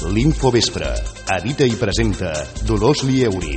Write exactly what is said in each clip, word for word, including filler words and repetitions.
L'Infovespre. Edita i presenta Dolors Lieuri.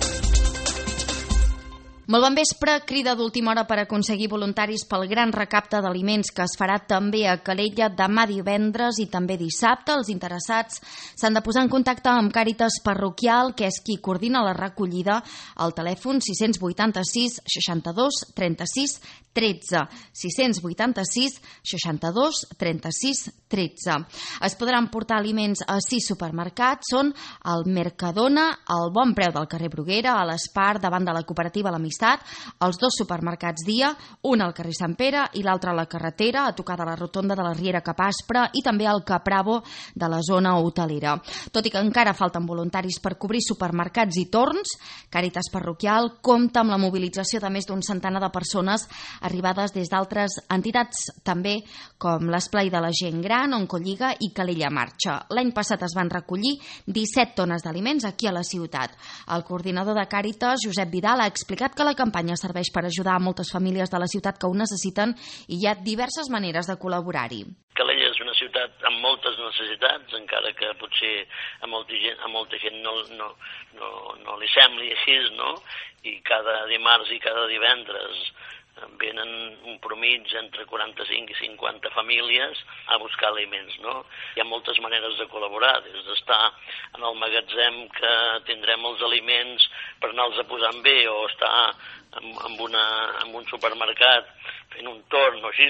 Molt bon vespre, crida d'última hora per aconseguir voluntaris pel gran recapte d'aliments que es farà també a Calella demà divendres i també dissabte. Els interessats s'han de posar en contacte amb Càritas Parroquial, que és qui coordina la recollida, al telèfon sis vuit sis, seixanta-dos, trenta-sis, tretze. sis vuit sis, seixanta-dos, trenta-sis, tretze. Es podran portar aliments a sis supermercats, són el Mercadona, el Bon Preu del carrer Bruguera, a l'Espar, davant de la cooperativa L'Amistat, els dos supermercats Dia, un al carrer Sant Pere i l'altre a la carretera, a tocar de la rotonda de la Riera Cap Aspre, i també al Capravo de la zona hotelera. Tot i que encara falten voluntaris per cobrir supermercats i torns, Càritas Parroquial compta amb la mobilització de més d'un centenar de persones arribades des d'altres entitats, també com l'Esplai de la Gent Gran, Oncolliga i Calella Marxa. L'any passat es van recollir disset tones d'aliments aquí a la ciutat. El coordinador de Càritas, Josep Vidal, ha explicat que la campanya serveix per ajudar a moltes famílies de la ciutat que ho necessiten i hi ha diverses maneres de col·laborar-hi. Calella és una ciutat amb moltes necessitats, encara que potser a molta gent, a molta gent no, no, no, no li sembli així, no? I cada dimarts i cada divendres venen un promig entre quaranta-cinc i cinquanta famílies a buscar aliments, no? Hi ha moltes maneres de col·laborar, des d'estar en el magatzem que tindrem els aliments per anar-los a posar bé, o estar en, en, una, en un supermercat fent un torn o així,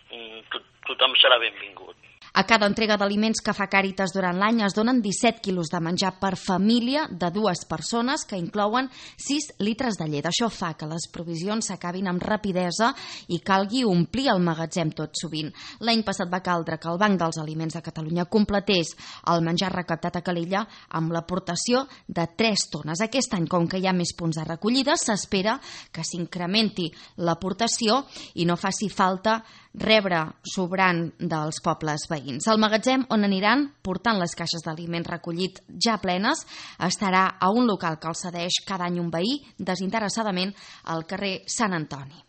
tot, tothom serà benvingut. A cada entrega d'aliments que fa Càritas durant l'any es donen disset quilos de menjar per família de dues persones, que inclouen sis litres de llet. Això fa que les provisions s'acabin amb rapidesa i calgui omplir el magatzem tot sovint. L'any passat va caldre que el Banc dels Aliments de Catalunya completés el menjar recaptat a Calella amb l'aportació de tres tones. Aquest any, com que hi ha més punts de recollida, s'espera que s'incrementi l'aportació i no faci falta rebre sobrant dels pobles veïns. El magatzem on aniran portant les caixes d'aliment recollit ja plenes estarà a un local que el cedeix cada any un veí desinteressadament al carrer Sant Antoni.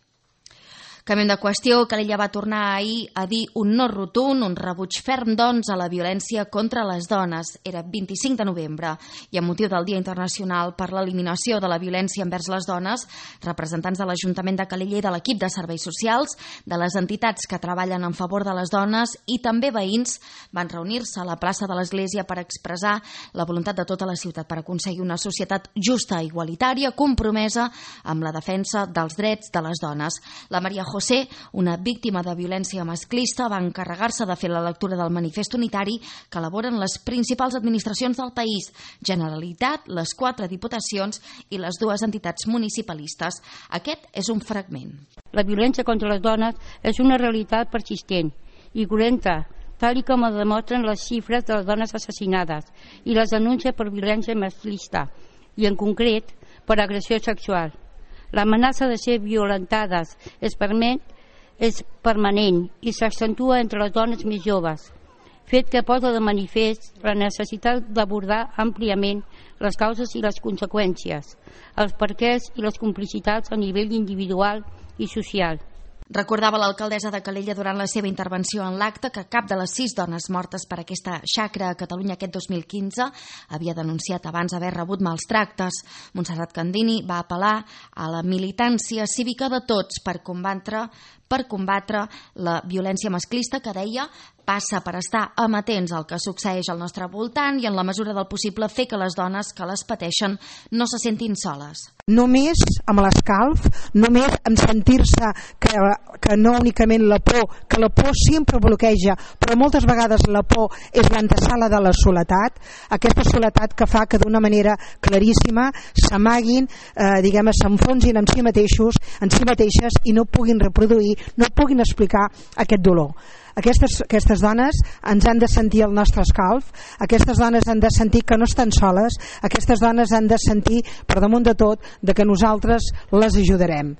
Canviem de qüestió. Calella va tornar ahir a dir un no rotund, un rebuig ferm, doncs, a la violència contra les dones. Era vint-i-cinc de novembre i, amb motiu del Dia Internacional per l'Eliminació de la Violència envers les Dones, representants de l'Ajuntament de Calella i de l'equip de serveis socials, de les entitats que treballen en favor de les dones i també veïns van reunir-se a la plaça de l'Església per expressar la voluntat de tota la ciutat per aconseguir una societat justa i igualitària, compromesa amb la defensa dels drets de les dones. La Maria José, una víctima de violència masclista, va encarregar-se de fer la lectura del manifest unitari que elaboren les principals administracions del país, Generalitat, les quatre diputacions i les dues entitats municipalistes. Aquest és un fragment. La violència contra les dones és una realitat persistent i cruenta, tal com ho demostren les xifres de les dones assassinades i les denúncies per violència masclista, i en concret per agressió sexual. L'amenaça de ser violentades és permanent, és permanent i s'accentua entre les dones més joves, fet que posa de manifest la necessitat d'abordar àmpliament les causes i les conseqüències, els perquès i les complicitats a nivell individual i social. Recordava l'alcaldessa de Calella durant la seva intervenció en l'acte que cap de les sis dones mortes per aquesta xacra a Catalunya aquest dos mil quinze havia denunciat abans haver rebut mals tractes. Montserrat Candini va apel·lar a la militància cívica de tots per combatre, per combatre la violència masclista, que deia passa per estar amatents al que succeeix al nostre voltant i, en la mesura del possible, fer que les dones que les pateixen no se sentin soles. Només amb l'escalf, només en sentir-se que, que no únicament la por, que la por sempre bloqueja, però moltes vegades la por és l'antesala de la soledat, aquesta soledat que fa que d'una manera claríssima s'amaguin, eh, diguem, s'enfonsin en si mateixos, en si mateixes i no puguin reproduir, no puguin explicar aquest dolor. Aquestes, aquestes dones ens han de sentir el nostre escalf, aquestes dones han de sentir que no estan soles, aquestes dones han de sentir, per damunt de tot, de que nosaltres les ajudarem.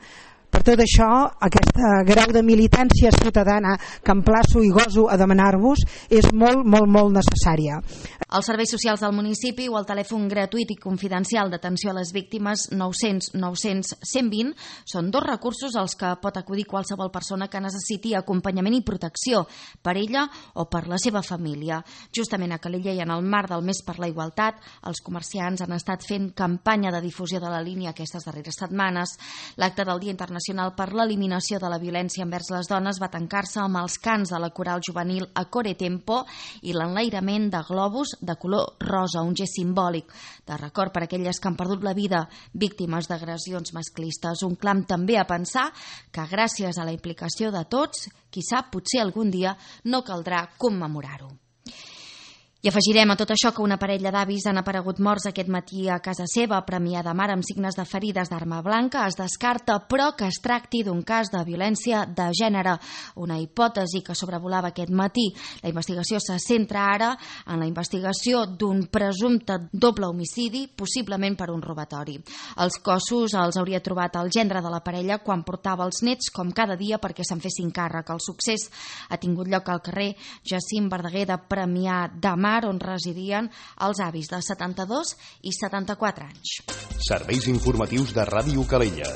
Per tot això, aquest grau de militància ciutadana que emplaço i goso a demanar-vos és molt, molt, molt necessària. Els serveis socials del municipi o el telèfon gratuït i confidencial d'atenció a les víctimes nou cents nou cents cent vint són dos recursos als que pot acudir qualsevol persona que necessiti acompanyament i protecció per ella o per la seva família. Justament a Calella i en el marc del Mes per la Igualtat, els comerciants han estat fent campanya de difusió de la línia aquestes darreres setmanes. L'acte del Dia Internacional per l'Eliminació de la Violència envers les Dones va tancar-se amb els cants de la coral juvenil Acore Tempo i l'enlairament de globus de color rosa, un gest simbòlic de record per a aquelles que han perdut la vida víctimes d'agressions masclistes. Un clam també a pensar que gràcies a la implicació de tots, qui sap, potser algun dia no caldrà commemorar-ho. I afegirem a tot això que una parella d'avis han aparegut morts aquest matí a casa seva a Premià de Mar amb signes de ferides d'arma blanca. Es descarta, però, que es tracti d'un cas de violència de gènere, una hipòtesi que sobrevolava aquest matí. La investigació se centra ara en la investigació d'un presumpte doble homicidi, possiblement per un robatori. Els cossos els hauria trobat el gendre de la parella quan portava els nets com cada dia perquè se'n fessin càrrec. El succés ha tingut lloc al carrer Jacint Verdaguer de Premià de Mar, on residien els avis de setanta-dos i setanta-quatre anys. Serveis informatius de Ràdio Calella.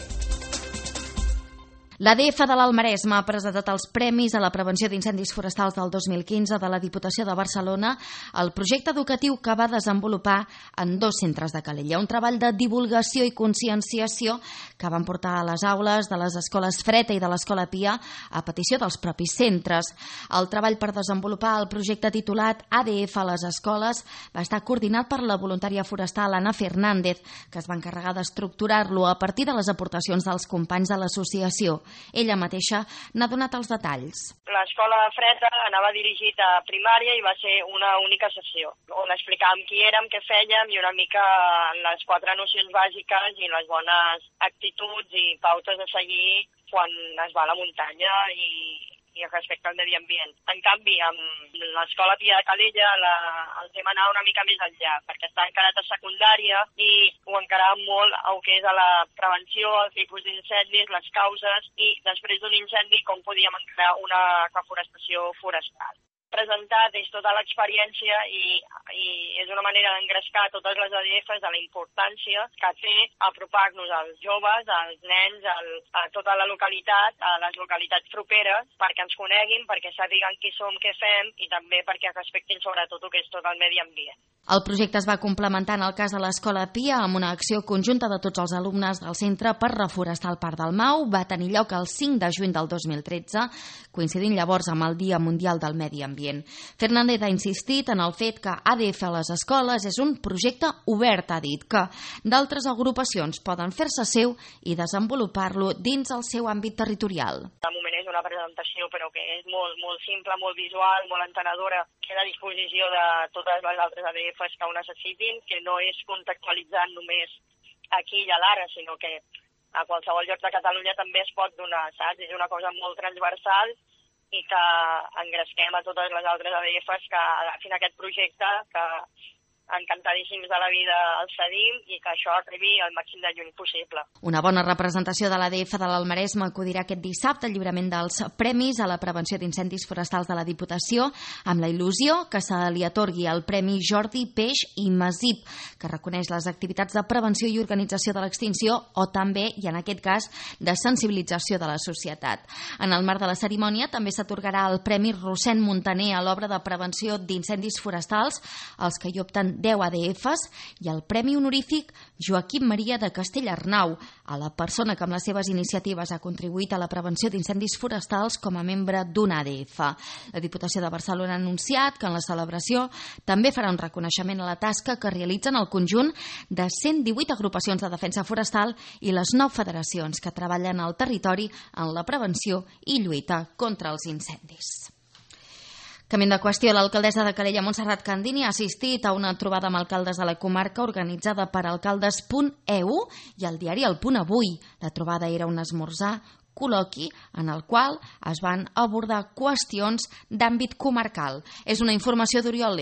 L'A D F de l'Alt Maresme ha presentat els premis a la prevenció d'incendis forestals del dos mil quinze de la Diputació de Barcelona al projecte educatiu que va desenvolupar en dos centres de Calella. Un treball de divulgació i conscienciació que van portar a les aules de les escoles Freta i de l'Escola Pia a petició dels propis centres. El treball per desenvolupar el projecte titulat A D F a les escoles va estar coordinat per la voluntària forestal Ana Fernández, que es va encarregar d'estructurar-lo a partir de les aportacions dels companys de l'associació. Ella mateixa n'ha donat els detalls. L'escola Freta anava dirigit a primària i va ser una única sessió, on explicàvem qui érem, què fèiem i una mica les quatre nocions bàsiques i les bones actituds i pautes a seguir quan es va a la muntanya i, i respecte al medi ambient. En canvi, amb l'Escola Pia de Calella la, els hem anat una mica més enllà, perquè està encarat a secundària i ho encaràvem molt el que és a la prevenció, el tipus d'incendis, les causes i després d'un incendi com podíem encarar una reforestació forestal. Presentat és tota l'experiència i, i és una manera d'engrescar totes les A D Fs de la importància que té apropar-nos als joves, als nens, al, a tota la localitat, a les localitats properes, perquè ens coneguin, perquè sàpiguen qui som, què fem i també perquè respectin sobretot el que és tot el medi ambient. El projecte es va complementar en el cas de l'Escola Pia amb una acció conjunta de tots els alumnes del centre per reforestar el Parc del Mau. Va tenir lloc el cinc de juny del dos mil tretze, coincidint llavors amb el Dia Mundial del Medi Ambient. Fernández ha insistit en el fet que A D F a les escoles és un projecte obert, ha dit, que d'altres agrupacions poden fer-se seu i desenvolupar-lo dins el seu àmbit territorial. De moment és una presentació però que és molt, molt simple, molt visual, molt entenedora, queda a disposició de totes les altres A D Fs que ho necessitin, que no és contextualitzant només aquí i a l'ara, sinó que a qualsevol lloc de Catalunya també es pot donar, saps? És una cosa molt transversal i que engresquem a totes les altres A D Fs que agafin aquest projecte, que encantadíssims de la vida els cedim i que això arribi al màxim de lluny possible. Una bona representació de l'A D F de l'Alt Maresme acudirà aquest dissabte al lliurament dels premis a la prevenció d'incendis forestals de la Diputació, amb la il·lusió que se li atorgui el Premi Jordi Peix i Masip, que reconeix les activitats de prevenció i organització de l'extinció o també, i en aquest cas, de sensibilització de la societat. En el marc de la cerimònia també s'atorgarà el Premi Rossend Montaner a l'obra de prevenció d'incendis forestals, els que hi opten deu A D Fs, i el Premi Honorífic Joaquim Maria de Castellarnau, a la persona que amb les seves iniciatives ha contribuït a la prevenció d'incendis forestals com a membre d'una A D F. La Diputació de Barcelona ha anunciat que en la celebració també farà un reconeixement a la tasca que realitzen el conjunt de cent divuit agrupacions de defensa forestal i les nou federacions que treballen al territori en la prevenció i lluita contra els incendis. Canviant de qüestió, l'alcaldessa de Calella, Montserrat Candini, ha assistit a una trobada amb alcaldes de la comarca organitzada per alcaldes punt e u i el diari El Punt Avui. La trobada era un esmorzar col·loqui en el qual es van abordar qüestions d'àmbit comarcal. És una informació d'Oriol Leo.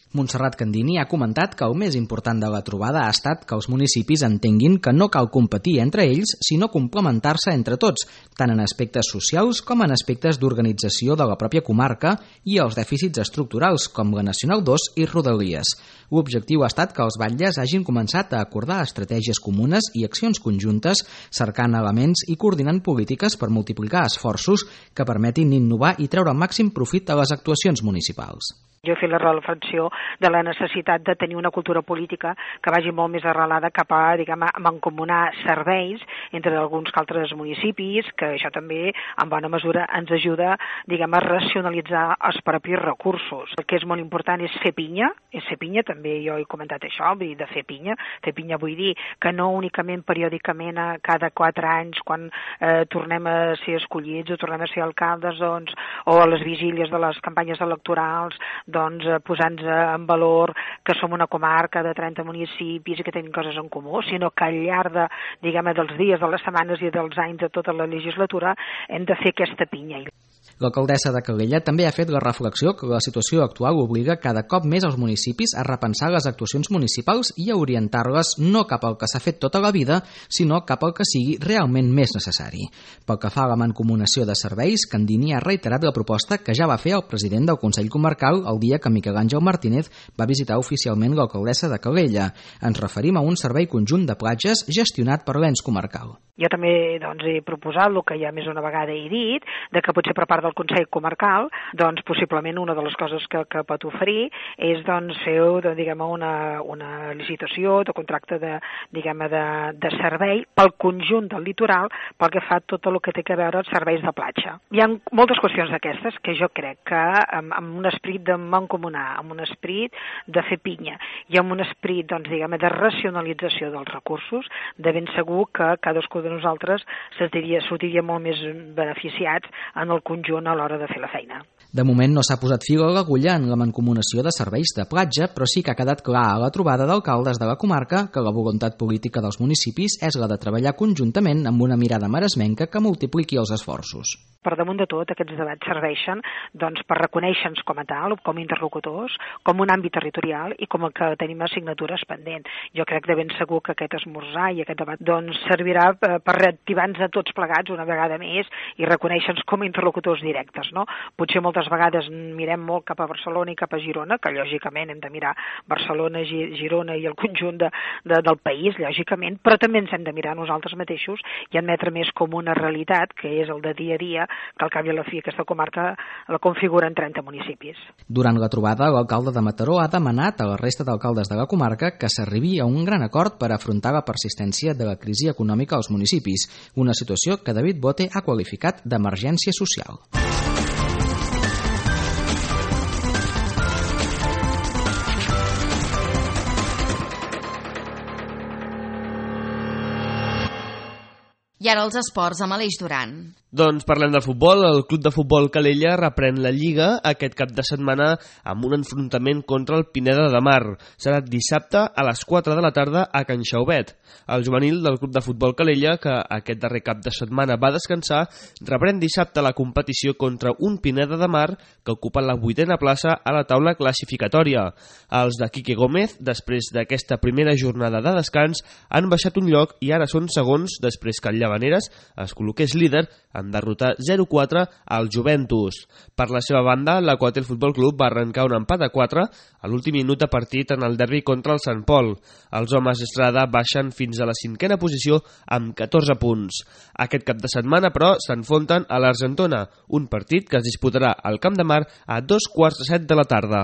Montserrat Candini ha comentat que el més important de la trobada ha estat que els municipis entenguin que no cal competir entre ells, sinó complementar-se entre tots, tant en aspectes socials com en aspectes d'organització de la pròpia comarca i els dèficits estructurals, com la Nacional dos i Rodalies. L'objectiu ha estat que els batlles hagin començat a acordar estratègies comunes i accions conjuntes, cercant elements i coordinant polítiques per multiplicar esforços que permetin innovar i treure el màxim profit a les actuacions municipals. Jo he fet la reflexió de la necessitat de tenir una cultura política que vagi molt més arrelada cap a, diguem, a mancomunar serveis entre alguns que altres municipis, que això també en bona mesura ens ajuda, diguem, a racionalitzar els propis recursos. El que és molt important és fer pinya, és fer pinya, també jo he comentat això, vull dir, de fer pinya. Fer pinya vull dir que no únicament periòdicament a cada quatre anys quan eh, tornem a ser escollits o tornem a ser alcaldes, doncs, o a les vigílies de les campanyes electorals, doncs posant-nos en valor que som una comarca de trenta municipis i que tenim coses en comú, sinó que al llarg de, diguem, dels dies, de les setmanes i dels anys de tota la legislatura hem de fer aquesta pinya. L'alcaldessa de Calella també ha fet la reflexió que la situació actual obliga cada cop més els municipis a repensar les actuacions municipals i a orientar-les no cap al que s'ha fet tota la vida, sinó cap al que sigui realment més necessari. Pel que fa a la mancomunació de serveis, Candini ha reiterat la proposta que ja va fer el president del Consell Comarcal el dia que Miquel Àngel Martínez va visitar oficialment l'alcaldessa de Calella. Ens referim a un servei conjunt de platges gestionat per l'ens comarcal. Jo també doncs, he proposat el que ja més una vegada he dit, de que potser per part del Consell Comarcal, doncs possiblement una de les coses que, que pot oferir és doncs, fer de, diguem, una, una licitació de contracte de, diguem, de, de servei pel conjunt del litoral pel que fa tot el que té a veure els serveis de platja. Hi ha moltes qüestions d'aquestes que jo crec que amb, amb un esperit de mancomunar, amb un esperit de fer pinya i amb un esperit doncs, diguem, de racionalització dels recursos, de ben segur que cadascú de nosaltres sortiria molt més beneficiats en el conjunt a l'hora de fer la feina. De moment no s'ha posat fil a l'agulla en la mancomunació de serveis de platja, però sí que ha quedat clar a la trobada d'alcaldes de la comarca que la voluntat política dels municipis és la de treballar conjuntament amb una mirada maresmenca que multipliqui els esforços. Per damunt de tot, aquests debats serveixen doncs, per reconèixer-nos com a tal, com a interlocutors, com un àmbit territorial i com el que tenim assignatures pendent. Jo crec de ben segur que aquest esmorzar i aquest debat doncs, servirà per reactivar-nos a tots plegats una vegada més i reconèixer-nos com a interlocutors directes. No? Potser moltes vegades mirem molt cap a Barcelona i cap a Girona, que lògicament hem de mirar Barcelona, Girona i el conjunt de, de, del país, lògicament, però també ens hem de mirar nosaltres mateixos i admetre més com una realitat, que és el de dia a dia, que al cap i a la fi aquesta comarca la configuren trenta municipis. Durant la trobada, l'alcalde de Mataró ha demanat a la resta d'alcaldes de la comarca que s'arribi a un gran acord per afrontar la persistència de la crisi econòmica als municipis, una situació que David Bote ha qualificat d'emergència social. I ara els esports amb Aleix Duran. Doncs parlem de futbol. El Club de Futbol Calella reprèn la Lliga aquest cap de setmana amb un enfrontament contra el Pineda de Mar. Serà dissabte a les quatre de la tarda a Can Xaubet. El juvenil del Club de Futbol Calella, que aquest darrer cap de setmana va descansar, reprèn dissabte la competició contra un Pineda de Mar que ocupa la vuitena plaça a la taula classificatòria. Els de Quique Gómez, després d'aquesta primera jornada de descans, han baixat un lloc i ara són segons després que el Llavaneres es col·loqués líder en derrotar zero quatre al Juventus. Per la seva banda, l'Aquatel Futbol Club va arrencar un empat a quatre a l'últim minut de partit en el derbi contra el Sant Pol. Els homes d'Estrada baixen fins a la cinquena posició amb catorze punts. Aquest cap de setmana, però, s'enfronten a l'Argentona, un partit que es disputarà al Camp de Mar a dos quarts de set de la tarda.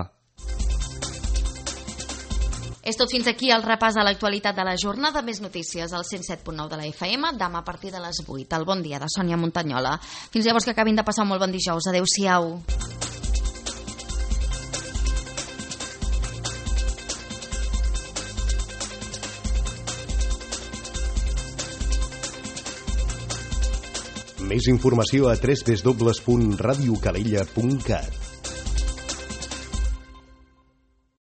És tot fins aquí el repàs de l'actualitat de la jornada. Més notícies al cent set punt nou de la F M, demà a partir de les vuit. El bon dia de Sònia Montanyola. Fins llavors, que acabin de passar un molt bon dijous. Adéu-siau. Més informació a w w w punt radio calella punt cat.